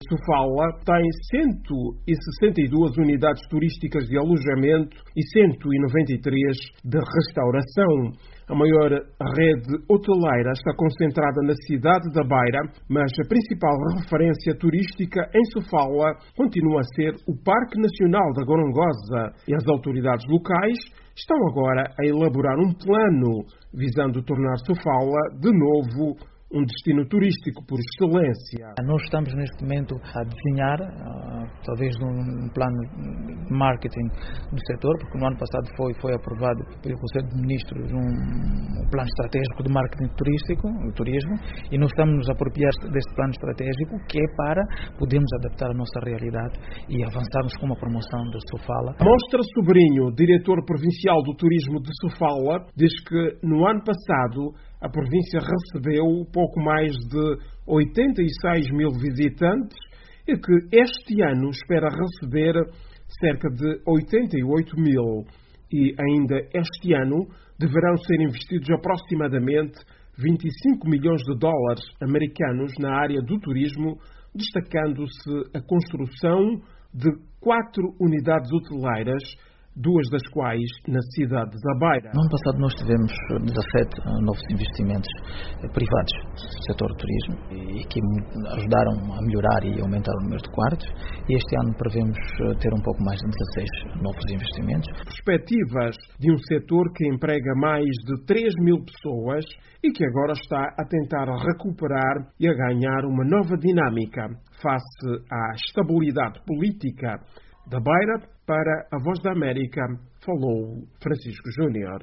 Sofala tem 162 unidades turísticas de alojamento e 193 de restauração. A maior rede hoteleira está concentrada na cidade da Beira, mas a principal referência turística em Sofala continua a ser o Parque Nacional da Gorongosa, e as autoridades locais estão agora a elaborar um plano visando tornar Sofala de novo um destino turístico por excelência. Nós estamos neste momento a desenhar, talvez um plano de marketing do setor, porque no ano passado foi aprovado pelo Conselho de Ministros um plano estratégico de marketing turismo, e nós estamos nos apropriar deste plano estratégico, que é para podermos adaptar a nossa realidade e avançarmos com uma promoção do Sofala. Mostra Sobrinho, diretor provincial do turismo de Sofala, diz que no ano passado a província recebeu pouco mais de 86 mil visitantes e que este ano espera receber cerca de 88 mil. E ainda este ano deverão ser investidos aproximadamente 25 milhões de dólares americanos na área do turismo, destacando-se a construção de 4 unidades hoteleiras, 2 das quais na cidade da Beira. No ano passado nós tivemos 17 novos investimentos privados do setor do turismo e que ajudaram a melhorar e aumentar o número de quartos, e este ano prevemos ter um pouco mais de 16 novos investimentos. Perspectivas de um setor que emprega mais de 3 mil pessoas e que agora está a tentar recuperar e a ganhar uma nova dinâmica face à estabilidade política da Beira. Para a Voz da América, falou Francisco Júnior.